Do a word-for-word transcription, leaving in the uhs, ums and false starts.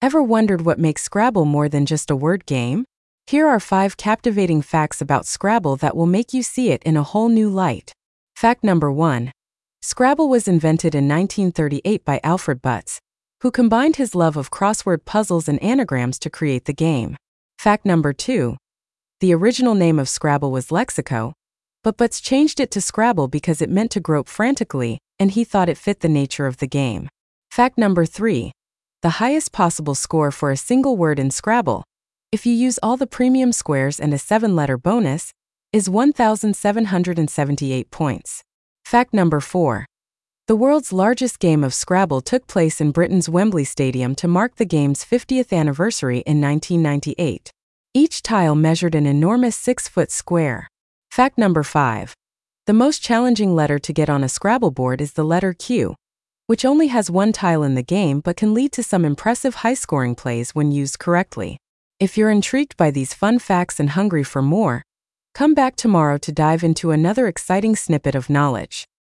Ever wondered what makes Scrabble more than just a word game? Here are five captivating facts about Scrabble that will make you see it in a whole new light. Fact number one. Scrabble was invented in nineteen thirty-eight by Alfred Butts, who combined his love of crossword puzzles and anagrams to create the game. Fact number two. The original name of Scrabble was Lexico, but Butts changed it to Scrabble because it meant to grope frantically, and he thought it fit the nature of the game. Fact number three. The highest possible score for a single word in Scrabble, if you use all the premium squares and a seven-letter bonus, is one thousand seven hundred seventy-eight points. Fact number four. The world's largest game of Scrabble took place in Britain's Wembley Stadium to mark the game's fiftieth anniversary in nineteen ninety-eight. Each tile measured an enormous six-foot square. Fact number five. The most challenging letter to get on a Scrabble board is the letter Q, which only has one tile in the game but can lead to some impressive high-scoring plays when used correctly. If you're intrigued by these fun facts and hungry for more, come back tomorrow to dive into another exciting snippet of knowledge.